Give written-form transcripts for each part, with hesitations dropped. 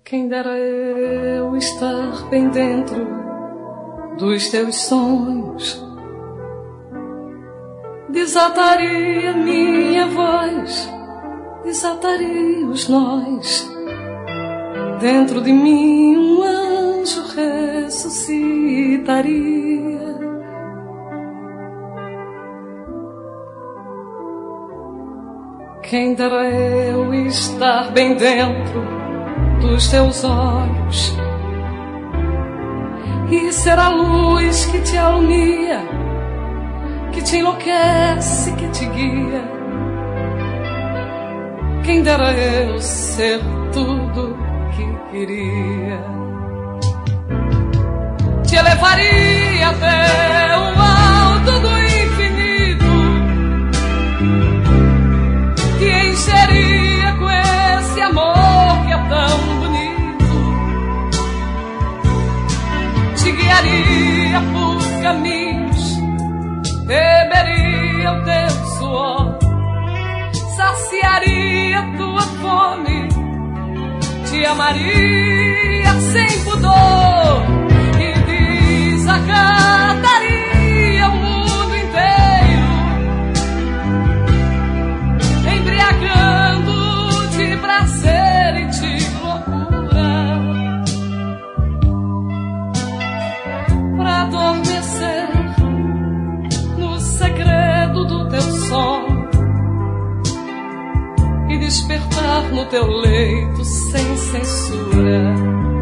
Quem dera eu estar bem dentro dos teus sonhos, desataria minha voz, desataria os nós. Dentro de mim um anjo ressuscitaria. Quem dera eu estar bem dentro dos teus olhos e ser a luz que te alumia, que te enlouquece, que te guia. Quem dera eu ser tudo que queria. Te elevaria até o alto do infinito, te encheria com esse amor que é tão bonito, te guiaria por caminhos, beberia o teu suor, saciaria tua fome, te amaria sem pudor e desacataria o mundo inteiro, embriagando de prazer e de loucura, pra adormecer no segredo do teu sono e despertar no teu leito sem censura.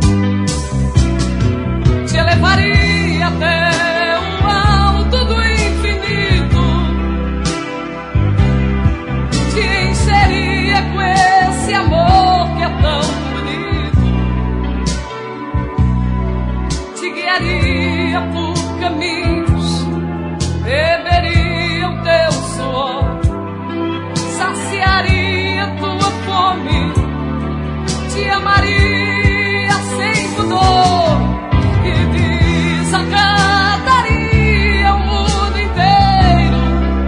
Te elevaria até o alto do infinito, te encheria com esse amor que é tão bonito, te guiaria por caminhos, beberia o teu suor, saciaria tua fome, te amaria sem pudor e desacataria o mundo inteiro,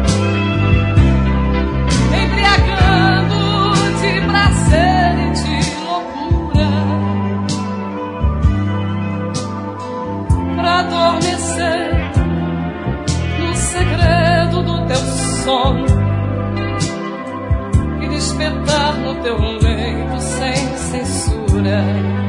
embriagando de prazer e de loucura, pra adormecer no segredo do teu sono, despertar no teu leito sem censura.